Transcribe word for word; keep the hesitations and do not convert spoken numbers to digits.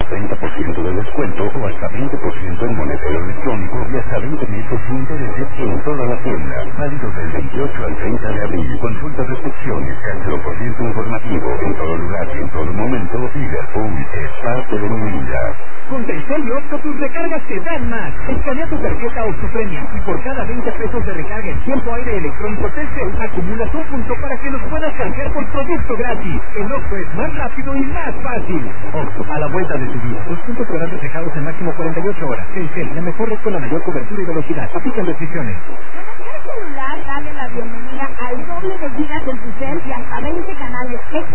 treinta por ciento de descuento o hasta veinte por ciento en monedero electrónico y hasta veinte meses sin intereses en toda la tienda. Válido del veintiocho al treinta de abril. Consulta restricciones, cancelo por ciento informativo. En todo lugar y en todo momento, Liverpool es parte de mi vida. Con Telcel y Oxxo tus recargas te dan más. Escanea tu tarjeta Oxxo Premia y por cada veinte pesos de recarga en tiempo aire electrónico Telcel acumulas un punto para que los puedas canjear por producto gratis. El Oxxo es más rápido y más fácil. Oxxo, a la vuelta de tu vida. Los puntos serán reflejados en máximo cuarenta y ocho horas. Telcel, la mejor red con la mayor cobertura y velocidad. Aplican restricciones. Con el celular, dale la bienvenida al doble de gigas en tu cel y hasta veinte canales extra.